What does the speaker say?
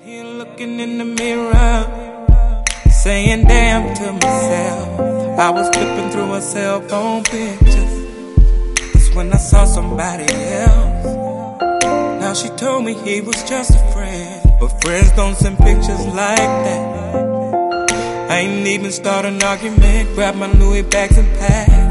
Here looking in the mirror, saying damn to myself. I was flipping through my cell phone pictures. That's when I saw somebody else. Now she told me he was just a friend, but friends don't send pictures like that. I ain't even start an argument, grab my Louis bags and pack.